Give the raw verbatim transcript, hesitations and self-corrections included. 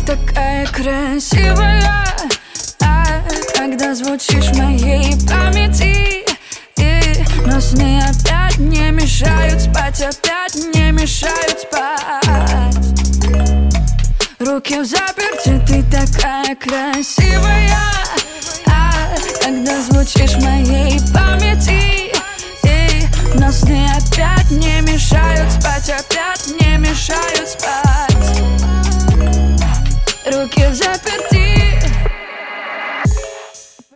такая красивая, а когда звучишь в моей памяти, и, но сны опять не мешают спать, опять не мешают спать. Руки в заперти, ты такая красивая, а когда звучишь в моей памяти, и, но сны опять не мешают